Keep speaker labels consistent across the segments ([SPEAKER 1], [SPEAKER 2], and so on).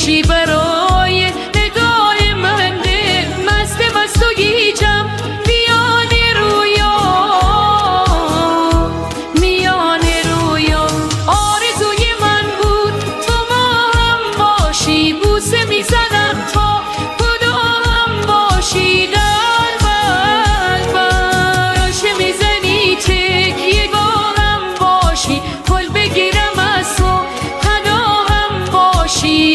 [SPEAKER 1] باشی برای نگاه من دل مست مست و گیجم میان رویا میان رویا آرزوی من بود تو ما هم باشی بوسه میزنم تا خدا هم باشی در قلبم چه میزنی تکیه گاهم باشی پل بگیرم از تو پناهم باشی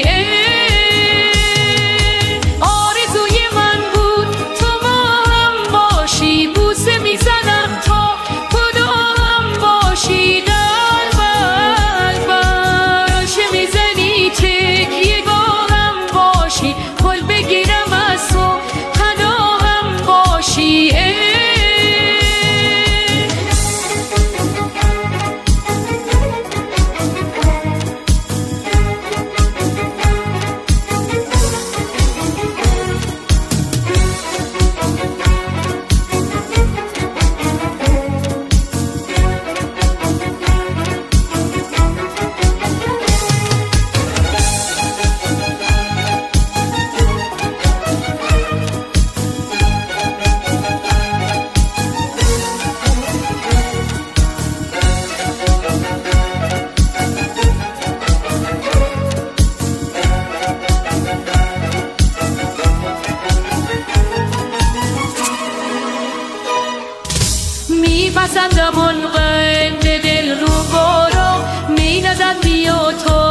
[SPEAKER 1] آرزوی من بود تو ما هم باشی بوسه میزنم تا خدا هم باشی در قلبم چه میزنی تکیه گاهم باشی پل بگیرم از تو پناهم باشی میپسندم اون قند دل رو بارا می نزد بیا تو